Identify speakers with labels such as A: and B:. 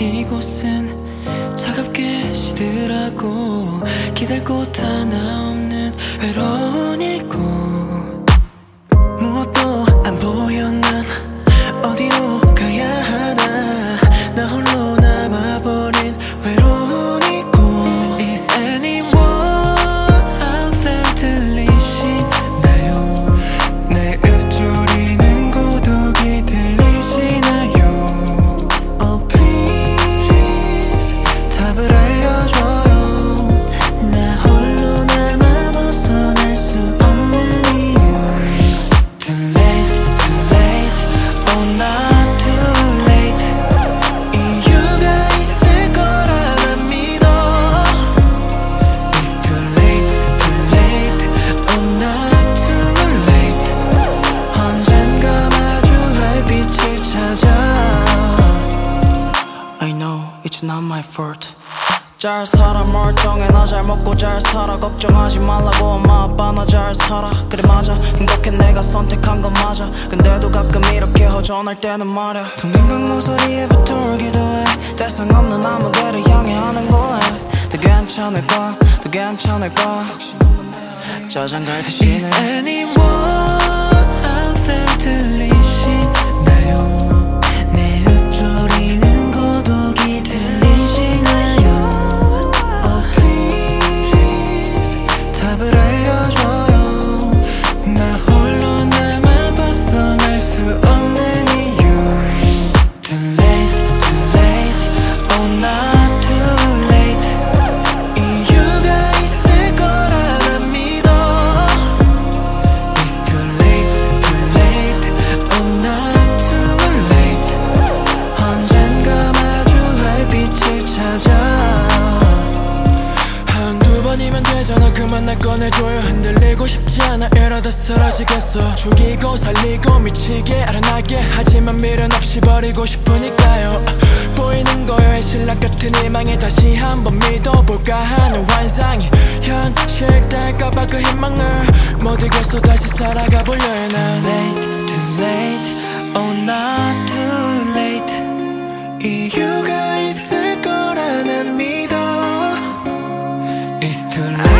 A: 이곳은 차갑게 시들하고 기댈 곳 하나 없는 외로운 이곳. 무엇도 안 보여. 난 어디로 가야 하나. 나 홀로 남아버린 외로운 이곳. Is anyone out there 들리시나요? 내 읊조리는 고독이 들리시나요? Oh please 답을 알려줘요. 나 홀로 남아 벗어날 수 없는 이유. Too late, too late, oh not too late. 이유가 있을 거라 난 믿어. It's too late, too late, oh not too late. 언젠가 마주할 빛을 찾아. I know it's not my fault. 잘 살아 멀쩡해. 나 잘 먹고 잘 살아. 걱정하지 말라고 엄마 아빠 나 잘 살아. 그래 맞아 행복해 내가 선택한 건 맞아. 근데도 가끔 이렇게 허전할 때는 말야. 텅 빈 방 모서리에 붙어 기도해. 대상 없는 아무데를 향해 하는 거야. 더 괜찮을 거야 더 괜찮을 거야. 짜장 갈 듯이. Is anyone out there 들리시나요? 내 읊조리는 고독이 들리시나요? Oh please 답을 알려줘요. 나 홀로 남아 벗어날 수 없는 이유. Too late, too late, oh not too late. 이유가 있을 거라 난 믿어. It's too late, too late, oh not too late. 언젠가 마주할 빛을 찾아. 한두 번이면 되잖아. 그만 날 꺼내줘요. 흔들리고 싶지 않아. 이러다 쓰러지겠어. 죽이고 살리고 미치게 알아나게 하지만 미련 없이 버리고 싶으니까요. 보이는 거예요. 신락 같은 희망에 다시 한번 믿어볼까 하는 환상이 현실 될까봐 그 희망을 못 이겨서 다시 살아가 보려요. 난 Late, too late, oh not too late. 이유가 있을 거라 난 믿어. It's too late.